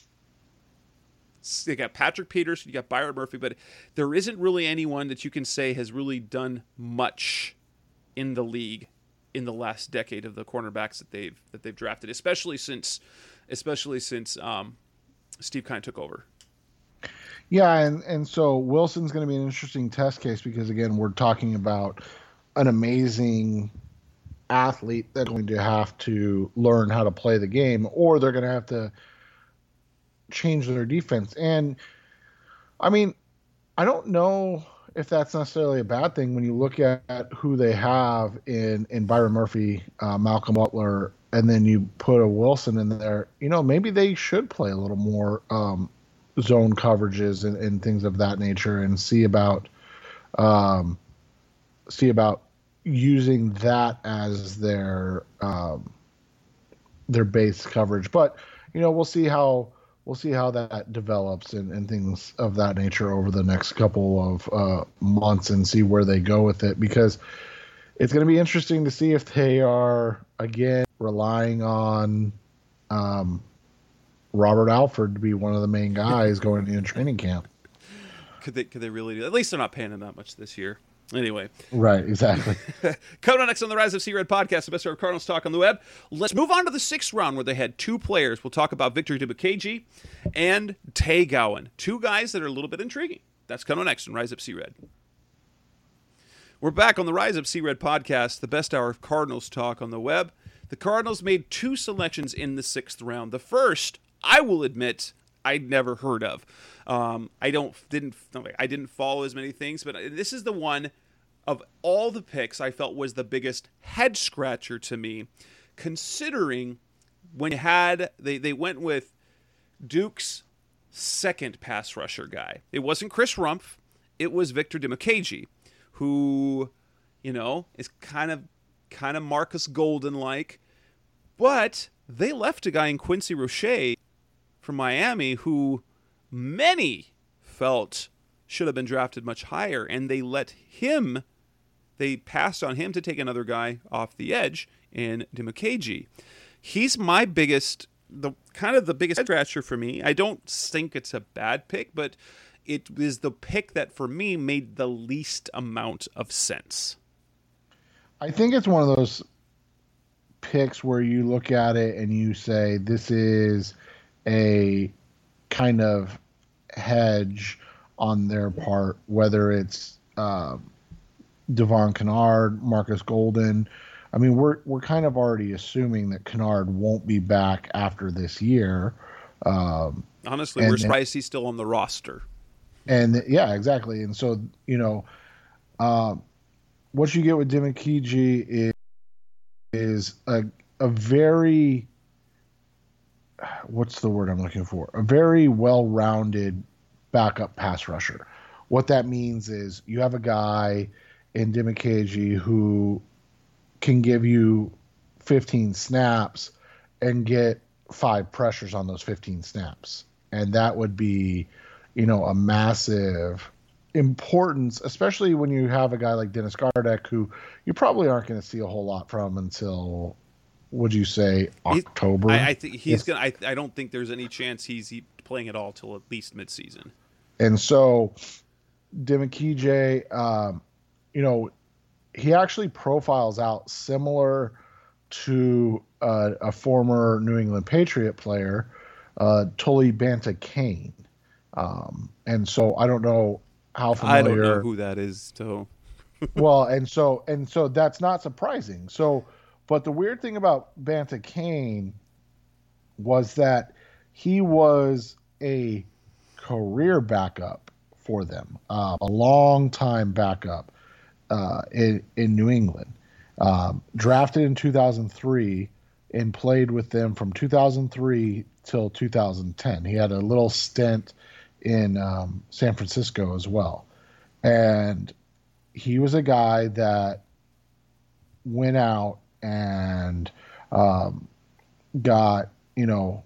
They got Patrick Peterson, you got Byron Murphy, but there isn't really anyone that you can say has really done much in the league in the last decade of the cornerbacks that they've that they've drafted, especially since, especially since um, Steve Keim took over. Yeah, and, and so Wilson's going to be an interesting test case because, again, we're talking about an amazing athlete that's going to have to learn how to play the game, or they're going to have to change their defense. And, I mean, I don't know if that's necessarily a bad thing when you look at who they have in, in Byron Murphy, uh, Malcolm Butler, and then you put a Wilson in there. You know, maybe they should play a little more um, zone coverages and, and things of that nature, and see about um, see about using that as their um, their base coverage. But you know, we'll see how we'll see how that develops and, and things of that nature over the next couple of uh, months, and see where they go with it, because it's going to be interesting to see if they are again relying on um, Robert Alford to be one of the main guys going into training camp. Could they? Could they really do? At least they're not paying him that much this year. Anyway. Right, exactly. Coming on next on the Rise of Sea-Red podcast, the best of Cardinals talk on the web. Let's move on to the sixth round where they had two players. We'll talk about Victor Dimukeje and Tay Gowan. Two guys that are a little bit intriguing. That's coming next on Rise Up Sea-Red. We're back on the Rise Up Sea-Red podcast, the best hour of Cardinals talk on the web. The Cardinals made two selections in the sixth round. The first, I will admit, I'd never heard of. Um, I don't didn't I didn't follow as many things, but this is the one of all the picks I felt was the biggest head scratcher to me, considering when you had they they went with Duke's second pass rusher guy. It wasn't Chris Rumpf, it was Victor Dimukeje, who, you know, is kind of kind of Marcus Golden like, but they left a guy in Quincy Roche from Miami who many felt should have been drafted much higher, and they let him, they passed on him to take another guy off the edge in Dimukeje. He's my biggest, the kind of the biggest scratcher for me. I don't think it's a bad pick, but it is the pick that for me made the least amount of sense. I think it's one of those picks where you look at it and you say, this is a kind of hedge on their part, whether it's um, Devon Kennard, Marcus Golden. I mean, we're we're kind of already assuming that Kennard won't be back after this year. Um, Honestly, we're surprised he's still on the roster. And yeah, exactly. And so, you know, uh, what you get with Dimukeje is is a a very what's the word I'm looking for? A very well-rounded backup pass rusher. What that means is you have a guy in Dimukeje who can give you fifteen snaps and get five pressures on those fifteen snaps. And that would be, you know, a massive importance, especially when you have a guy like Dennis Gardeck, who you probably aren't going to see a whole lot from until, would you say, October? I, I think he's yes. going to, I don't think there's any chance he's playing at all till at least midseason. And so Dimukeje, um, you know, he actually profiles out similar to uh, a former New England Patriot player, uh, Toli Banta-Cain. Um, and so I don't know how familiar. I don't know who that is. So, well, and so and so that's not surprising. So, but the weird thing about Banta-Cain was that he was a career backup for them, uh, a long time backup uh, in in New England. Um, drafted in two thousand three and played with them from two thousand three till two thousand ten. He had a little stint in um, San Francisco as well. And he was a guy that went out and um, got, you know,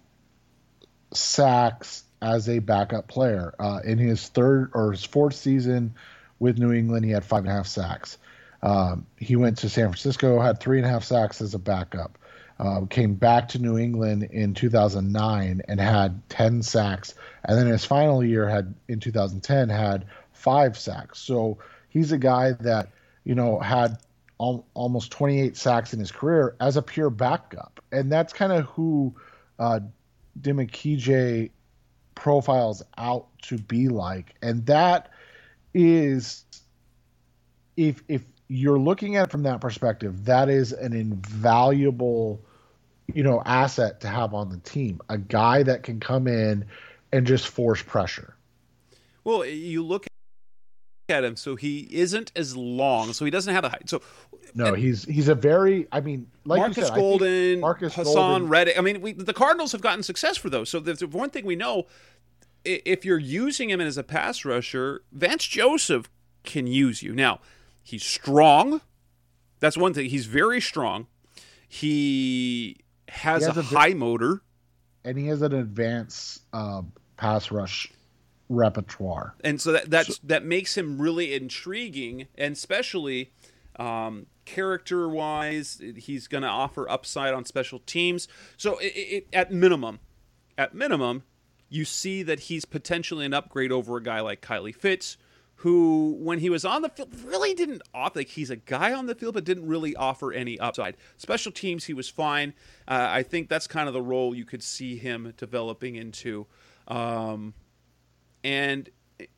sacks as a backup player. Uh, in his third or his fourth season with New England, he had five and a half sacks. Um, he went to San Francisco, had three and a half sacks as a backup. Uh, came back to New England in two thousand nine and had ten sacks. And then his final year had in two thousand ten had five sacks. So he's a guy that, you know, had al- almost twenty-eight sacks in his career as a pure backup. And that's kind of who uh, Dimukeje profiles out to be like. And that is, if if you're looking at it from that perspective, that is an invaluable, you know, asset to have on the team. A guy that can come in and just force pressure. Well, you look at him, so he isn't as long, so he doesn't have the height. So no, he's he's a very, I mean, like Marcus you said, Golden, Marcus Hassan Golden, Reddick. I mean, we, the Cardinals have gotten success for those. So the one thing we know, if you're using him as a pass rusher, Vance Joseph can use you. Now, he's strong. That's one thing. He's very strong. He has, he has a, a high motor. And he has an advanced uh, pass rush repertoire. And so that that's, so that makes him really intriguing, and especially um, character-wise, he's going to offer upside on special teams. So it, it, at minimum, at minimum, you see that he's potentially an upgrade over a guy like Kylie Fitz, who, when he was on the field, really didn't offer, like he's a guy on the field, but didn't really offer any upside. Special teams, he was fine. Uh, I think that's kind of the role you could see him developing into. Um, and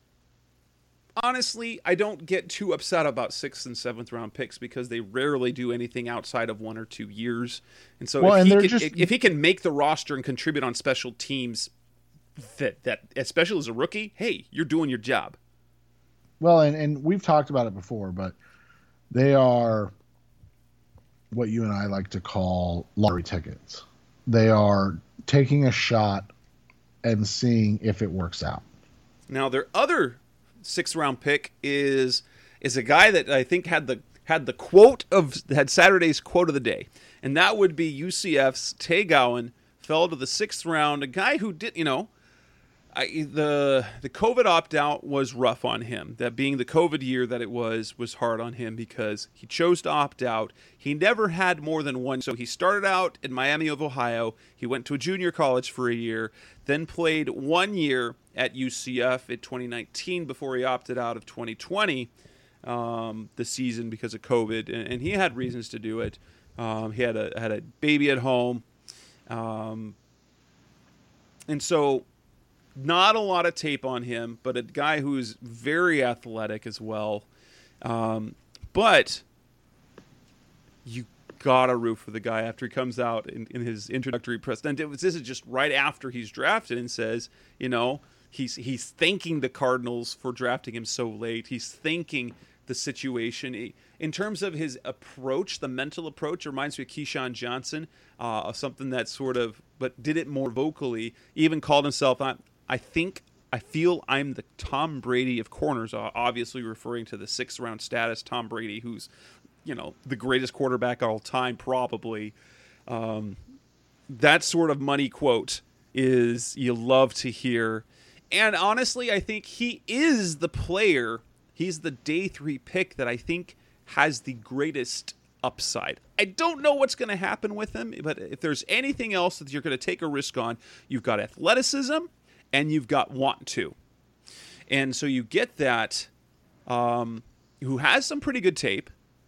honestly, I don't get too upset about sixth and seventh round picks because they rarely do anything outside of one or two years. And so well, if, and he can, just... if he can make the roster and contribute on special teams, that, that especially as a rookie, hey, you're doing your job. Well, and, and we've talked about it before, but they are what you and I like to call lottery tickets. They are taking a shot and seeing if it works out. Now, their other sixth round pick is is a guy that I think had the had the quote of had Saturday's quote of the day, and that would be U C F's Tay Gowan. Fell to the sixth round. A guy who did, you know. I, the the COVID opt-out was rough on him. That being the COVID year that it was, was hard on him because he chose to opt out. He never had more than one. So he started out in Miami of Ohio. He went to a junior college for a year, then played one year at U C F in twenty nineteen before he opted out of twenty twenty, um, the season because of COVID. And, and he had reasons to do it. Um, he had a had a baby at home. Um, and so... Not a lot of tape on him, but a guy who's very athletic as well. Um, but you gotta root for the guy after he comes out in, in his introductory press. And this is just right after he's drafted and says, you know, he's he's thanking the Cardinals for drafting him so late. He's thanking the situation. He, in terms of his approach, the mental approach, reminds me of Keyshawn Johnson, uh, of something that sort of, but did it more vocally. He even called himself on. I think, I feel I'm the Tom Brady of corners, obviously referring to the sixth round status. Tom Brady, who's, you know, the greatest quarterback of all time, probably. Um, that sort of money quote is you love to hear. And honestly, I think he is the player, he's the day three pick that I think has the greatest upside. I don't know what's going to happen with him, but if there's anything else that you're going to take a risk on, you've got athleticism, and you've got want to. And so you get that, um, who has some pretty good tape,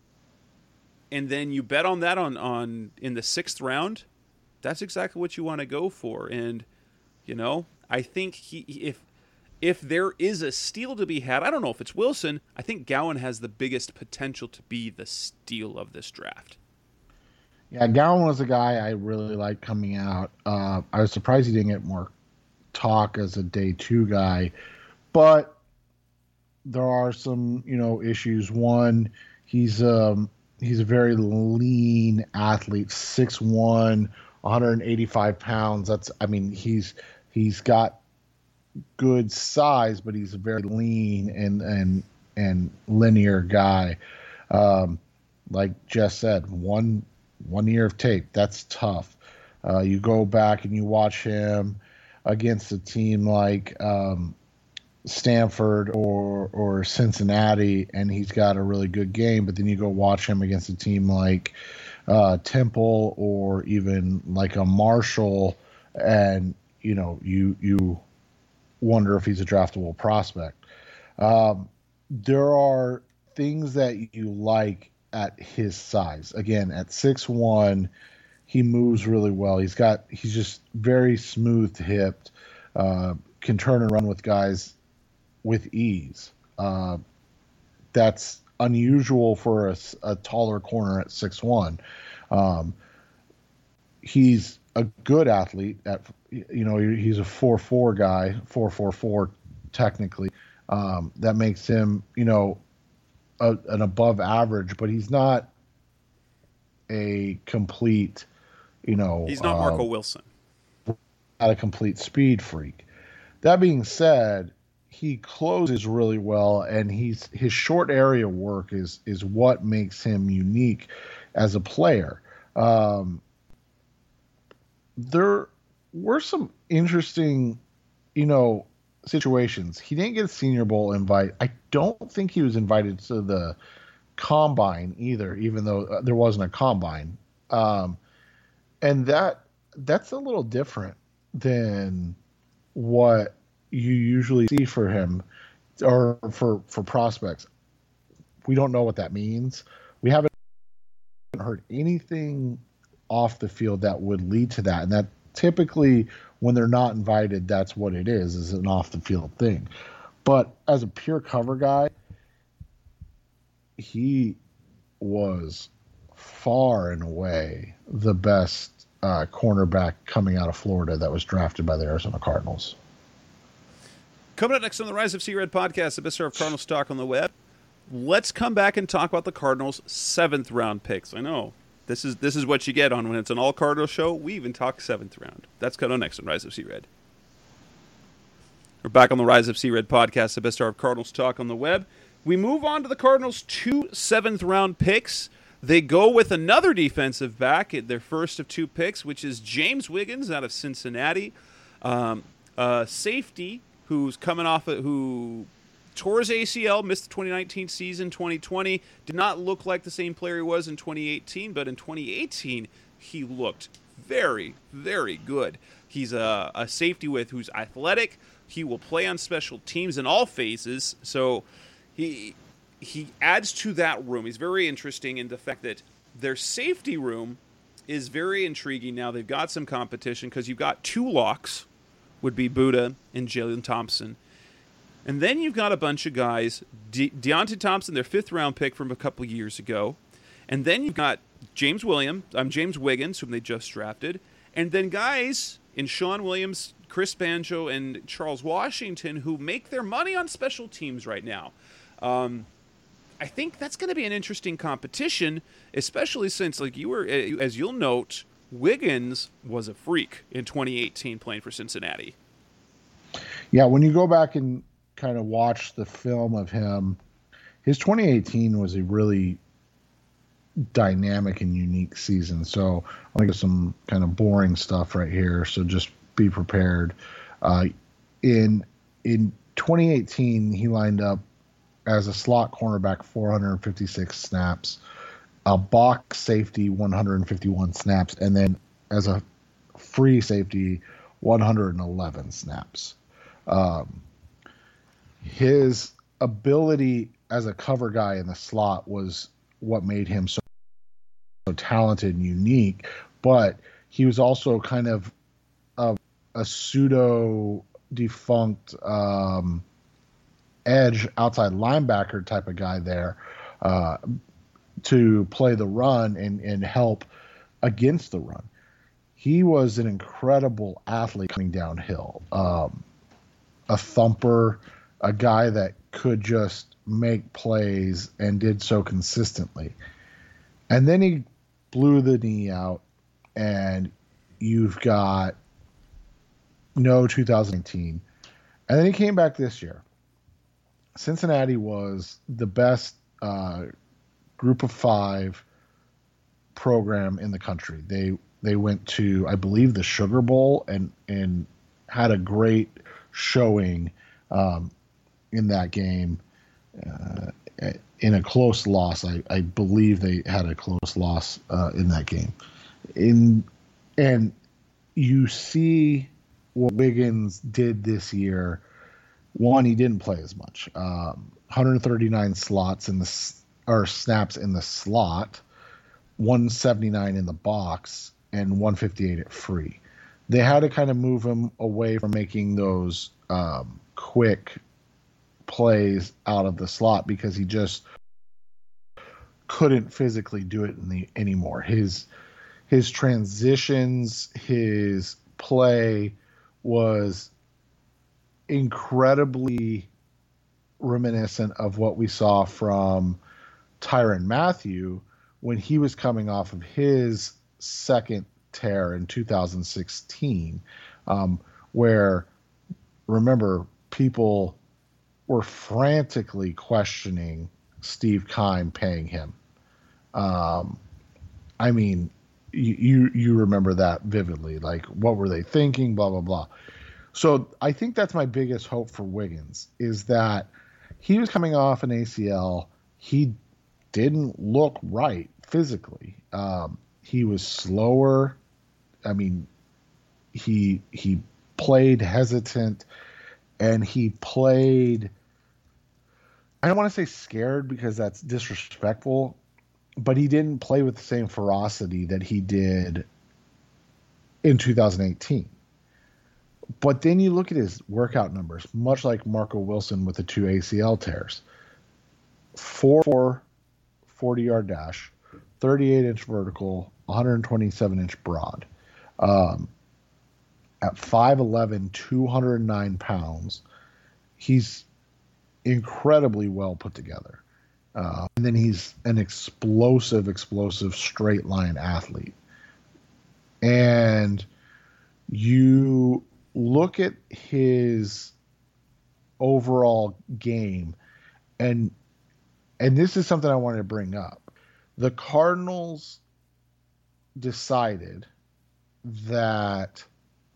and then you bet on that on, on in the sixth round. That's exactly what you want to go for. And, you know, I think he if if there is a steal to be had, I don't know if it's Wilson, I think Gowan has the biggest potential to be the steal of this draft. Yeah, Gowan was a guy I really liked coming out. Uh, I was surprised he didn't get more talk as a day two guy, but there are some, you know, issues. One, he's um he's a very lean athlete, six one, one hundred eighty-five pounds. That's, I mean, he's he's got good size, but he's a very lean and and and linear guy. Um, like Jess said, one one year of tape, that's tough. Uh, you go back and you watch him against a team like um, Stanford or or Cincinnati, and he's got a really good game. But then you go watch him against a team like uh, Temple or even like a Marshall, and you know you you wonder if he's a draftable prospect. Um, there are things that you like at his size. Again, at six one. He moves really well. He's got he's just very smooth hipped, uh, can turn and run with guys with ease. Uh, that's unusual for a, a taller corner at six one. Um, he's a good athlete. At you know he's a four four guy, four four four technically. Um, that makes him you know a, an above average, but he's not a complete. You know, he's not Marco uh, Wilson. Not a complete speed freak. That being said, he closes really well, and he's his short area work is is what makes him unique as a player. Um, there were some interesting, you know, situations. He didn't get a Senior Bowl invite. I don't think he was invited to the combine either, even though there wasn't a combine. Um, And that that's a little different than what you usually see for him. or for for prospects. We don't know what that means. We haven't heard anything off the field that would lead to that, and that typically when they're not invited, that's what it is, is an off the field thing. But as a pure cover guy, he was far and away the best uh, cornerback coming out of Florida that was drafted by the Arizona Cardinals. Coming up next on the Rise of Sea Red podcast, the best of Cardinals talk on the web. Let's come back and talk about the Cardinals' seventh round picks. I know this is this is what you get on when it's an all Cardinals show. We even talk seventh round. That's coming up next on Rise of Sea Red. We're back on the Rise of Sea Red podcast, the best of Cardinals talk on the web. We move on to the Cardinals' two seventh round picks. They go with another defensive back at their first of two picks, which is James Wiggins out of Cincinnati, um, uh, safety who's coming off of, who tore his A C L, missed the twenty nineteen season, twenty twenty, did not look like the same player he was in twenty eighteen, but in twenty eighteen, he looked very, very good. He's a, a safety with who's athletic. He will play on special teams in all phases, so he he adds to that room. He's very interesting in the fact that their safety room is very intriguing now. They've got some competition because you've got two locks, would be Buddha and Jalen Thompson. And then you've got a bunch of guys, De- Deontay Thompson, their fifth-round pick from a couple years ago. And then you've got James Williams, um, James Wiggins, whom they just drafted. And then guys in Sean Williams, Chris Banjo, and Charles Washington who make their money on special teams right now. Um, I think that's going to be an interesting competition, especially since, like you were, as you'll note, Wiggins was a freak in twenty eighteen playing for Cincinnati. Yeah, when you go back and kind of watch the film of him, his twenty eighteen was a really dynamic and unique season. So I'm going to get some kind of boring stuff right here, so just be prepared. Uh, in in twenty eighteen, he lined up as a slot cornerback, four hundred fifty-six snaps, a box safety, one hundred fifty-one snaps, and then as a free safety, one hundred eleven snaps. Um, his ability as a cover guy in the slot was what made him so, so talented and unique, but he was also kind of a, a pseudo defunct um, edge outside linebacker type of guy there uh, to play the run and, and help against the run. He was an incredible athlete coming downhill, um, a thumper, a guy that could just make plays and did so consistently. And then he blew the knee out, and you've got no two thousand nineteen. And then he came back this year. Cincinnati was the best uh, group of five program in the country. They they went to, I believe, the Sugar Bowl and and had a great showing um, in that game. Uh, in a close loss, I, I believe they had a close loss uh, in that game. In and you see what Wiggins did this year. One, he didn't play as much. Um, one hundred thirty-nine slots in the or snaps in the slot, one seventy-nine in the box, and one fifty-eight at free. They had to kind of move him away from making those um, quick plays out of the slot because he just couldn't physically do it in the, anymore. His his transitions, his play was incredibly reminiscent of what we saw from Tyrann Mathieu when he was coming off of his second tear in two thousand sixteen, um, where, remember, people were frantically questioning Steve Keim paying him. Um, I mean, you, you you remember that vividly. Like, what were they thinking? Blah, blah, blah. So I think that's my biggest hope for Wiggins, is that he was coming off an A C L. He didn't look right physically. Um, he was slower. I mean, he he played hesitant, and he played I don't want to say scared because that's disrespectful, but he didn't play with the same ferocity that he did in two thousand eighteen. But then you look at his workout numbers, much like Marco Wilson with the two A C L tears. four forty-yard dash, thirty-eight inch vertical, one twenty-seven inch broad. Um, at five eleven, two hundred nine pounds, he's incredibly well put together. Uh, and then he's an explosive, explosive straight line athlete. And you look at his overall game, and and this is something I wanted to bring up. The Cardinals decided that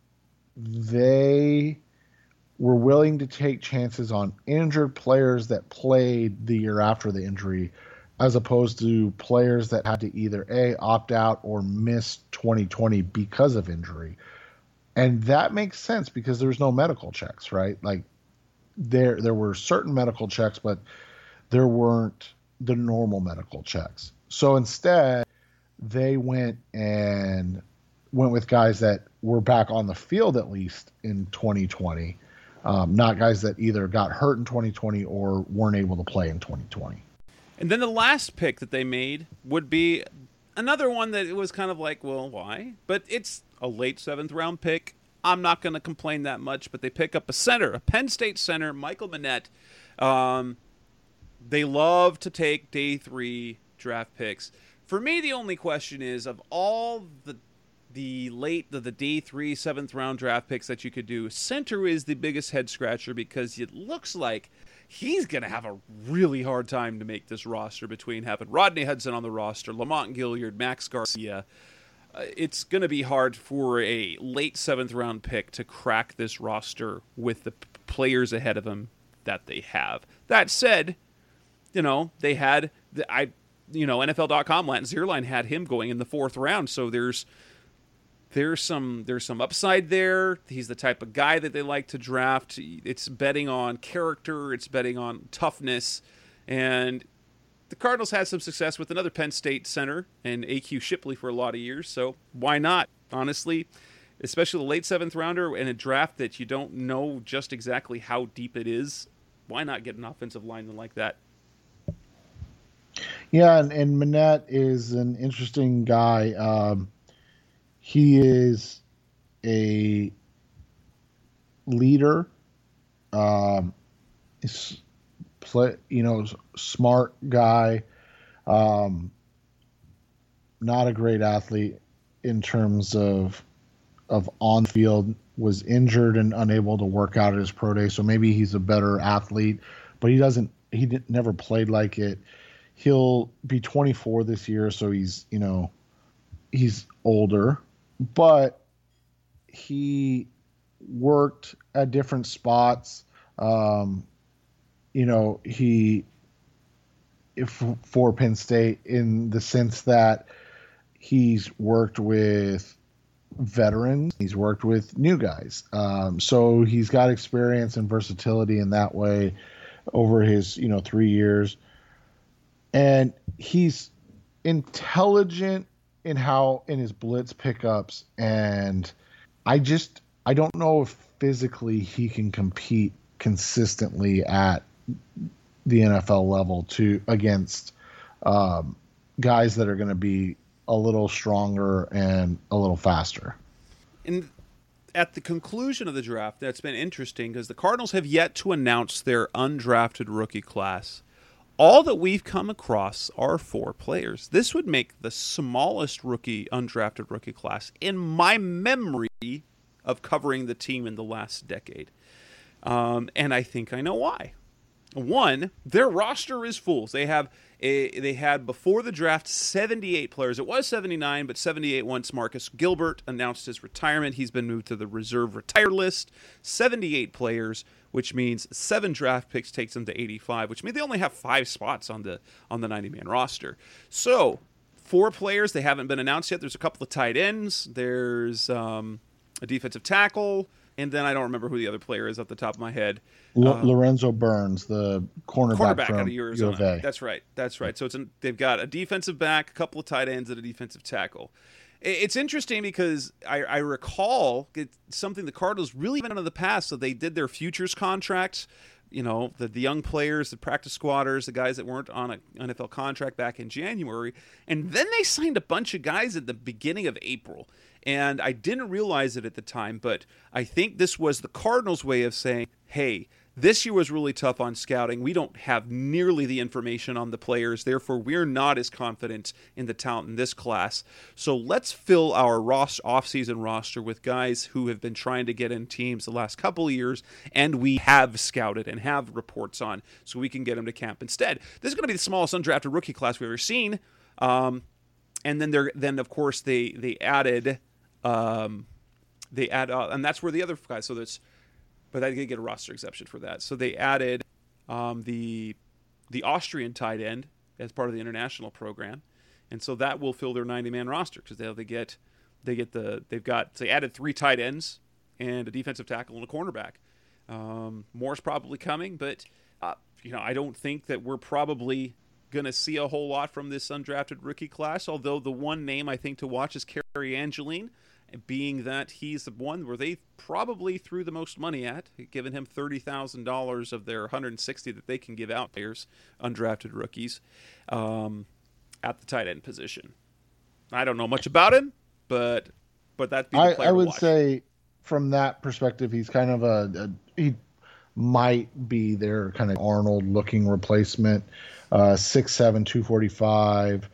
they were willing to take chances on injured players that played the year after the injury, as opposed to players that had to either A, opt out or miss twenty twenty because of injury. And that makes sense because there's no medical checks, right? Like there there were certain medical checks, but there weren't the normal medical checks. So instead, they went and went with guys that were back on the field at least in twenty twenty, um, not guys that either got hurt in twenty twenty or weren't able to play in twenty twenty. And then the last pick that they made would be another one that it was kind of like, well, why? But it's a late seventh round pick. I'm not going to complain that much, but they pick up a center, a Penn State center, Michael Menet. Um, they love to take day three draft picks. For me, the only question is, of all the the late, the, the day three, seventh round draft picks that you could do, center is the biggest head scratcher because it looks like he's going to have a really hard time to make this roster between having Rodney Hudson on the roster, Lamont Gilliard, Max Garcia. Uh, it's going to be hard for a late seventh round pick to crack this roster with the p- players ahead of him that they have. That said, you know, they had, the, I, you know, N F L dot com, Lance Zierlein had him going in the fourth round, so there's There's some there's some upside there. He's the type of guy that they like to draft. It's betting on character. It's betting on toughness. And the Cardinals had some success with another Penn State center and A Q Shipley for a lot of years. So why not? Honestly, especially the late seventh rounder in a draft that you don't know just exactly how deep it is, why not get an offensive lineman like that? Yeah, and, and Menet is an interesting guy. Um, He is a leader, um, he's play, you know, smart guy, um, not a great athlete in terms of of on field. Was injured and unable to work out at his pro day, so maybe he's a better athlete, but he doesn't. He didn't, never played like it. He'll be twenty-four this year, so he's you know he's older. But he worked at different spots. Um, you know, he if, for Penn State in the sense that he's worked with veterans, he's worked with new guys. Um, so he's got experience and versatility in that way over his, you know, three years. And he's intelligent in how in his blitz pickups, and I just I don't know if physically he can compete consistently at the N F L level to against um, guys that are going to be a little stronger and a little faster. And at the conclusion of the draft, that's been interesting because the Cardinals have yet to announce their undrafted rookie class. All that we've come across are four players. This would make the smallest rookie, undrafted rookie class in my memory of covering the team in the last decade. Um, and I think I know why. One, their roster is full. They have a, they had before the draft seventy-eight players. It was seventy-nine, but seventy-eight once Marcus Gilbert announced his retirement. He's been moved to the reserve retire list. seventy-eight players, which means seven draft picks takes them to eighty-five, which means they only have five spots on the on the ninety-man roster. So, four players, they haven't been announced yet. There's a couple of tight ends. There's um, a defensive tackle. and then I don't remember who the other player is off the top of my head. L- um, Lorenzo Burns, the cornerback, cornerback from out of U Arizona. of A. That's right. That's right. So it's an, they've got a defensive back, a couple of tight ends, and a defensive tackle. It's interesting because I, I recall it's something the Cardinals really went into the past. So they did their futures contracts, you know, the, the young players, the practice squatters, the guys that weren't on an N F L contract back in January. And then they signed a bunch of guys at the beginning of April. And I didn't realize it at the time, but I think this was the Cardinals' way of saying, hey, this year was really tough on scouting. We don't have nearly the information on the players. Therefore, we're not as confident in the talent in this class. So let's fill our roster, off-season roster with guys who have been trying to get in teams the last couple of years, and we have scouted and have reports on, so we can get them to camp instead. This is going to be the smallest undrafted rookie class we've ever seen. Um, and then, they're, then of course, they they added, um, they add, uh, and that's where the other guys. So that's. But I did get a roster exception for that. So they added um, the the Austrian tight end as part of the international program, and so that will fill their ninety-man roster because they they get they get the they've got they added three tight ends and a defensive tackle and a cornerback. Um, more's probably coming, but uh, you know I don't think that we're probably going to see a whole lot from this undrafted rookie class. Although the one name I think to watch is Kerry Angeline, being that he's the one where they probably threw the most money at, giving him thirty thousand dollars of their one hundred sixty that they can give out players, undrafted rookies, um, at the tight end position. I don't know much about him, but but that'd be the player I, I would to watch. say from that perspective, he's kind of a, a he might be their kind of Arnold-looking replacement, uh, six seven, two forty-five.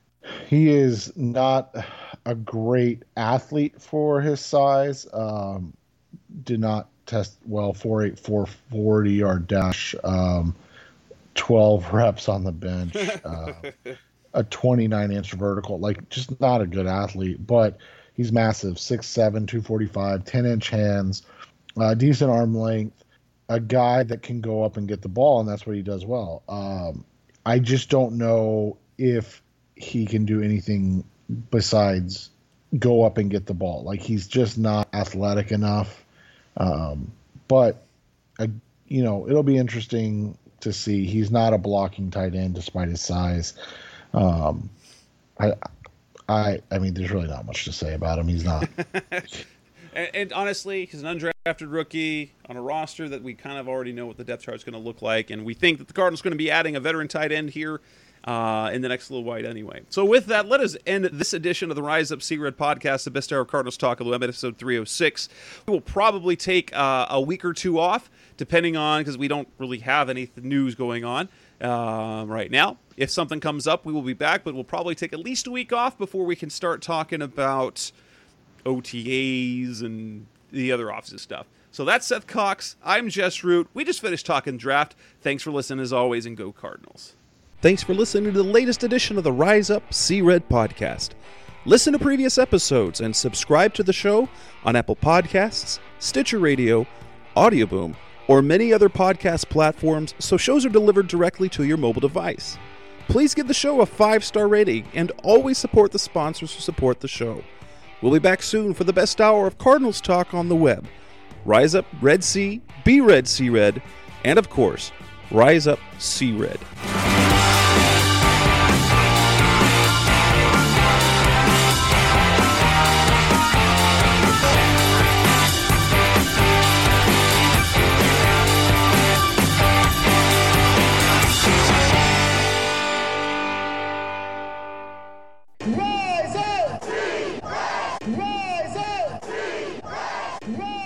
He is not a great athlete for his size. Um, did not test well, four eight, four forty yard dash, um, twelve reps on the bench, uh, a twenty-nine inch vertical, like just not a good athlete, but he's massive, six seven, two forty-five, ten inch hands, uh, decent arm length, a guy that can go up and get the ball, and that's what he does well. Um, I just don't know if he can do anything besides go up and get the ball. Like, he's just not athletic enough. Um, but, uh, you know, it'll be interesting to see. He's not a blocking tight end despite his size. Um, I, I, I mean, there's really not much to say about him. He's not. and, and honestly, he's an undrafted rookie on a roster that we kind of already know what the depth chart is going to look like. And we think that the Cardinals are going to be adding a veteran tight end here Uh, in the next little while anyway. So with that, let us end this edition of the Rise Up Sea-Red podcast, the best hour of Cardinals talk of the web, episode three oh six. We will probably take uh, a week or two off, depending on, because we don't really have any news going on uh, right now. If something comes up, we will be back, but we'll probably take at least a week off before we can start talking about O T As and the other office stuff. So that's Seth Cox. I'm Jess Root. We just finished talking draft. Thanks for listening as always, and go Cardinals. Thanks for listening to the latest edition of the Rise Up Sea-Red podcast. Listen to previous episodes and subscribe to the show on Apple Podcasts, Stitcher Radio, Audioboom, or many other podcast platforms so shows are delivered directly to your mobile device. Please give the show a five-star rating and always support the sponsors who support the show. We'll be back soon for the best hour of Cardinals talk on the web. Rise Up Red Sea, be Red Sea-Red, and of course, Rise Up Sea-Red. Rise up! Rise up! Rise up!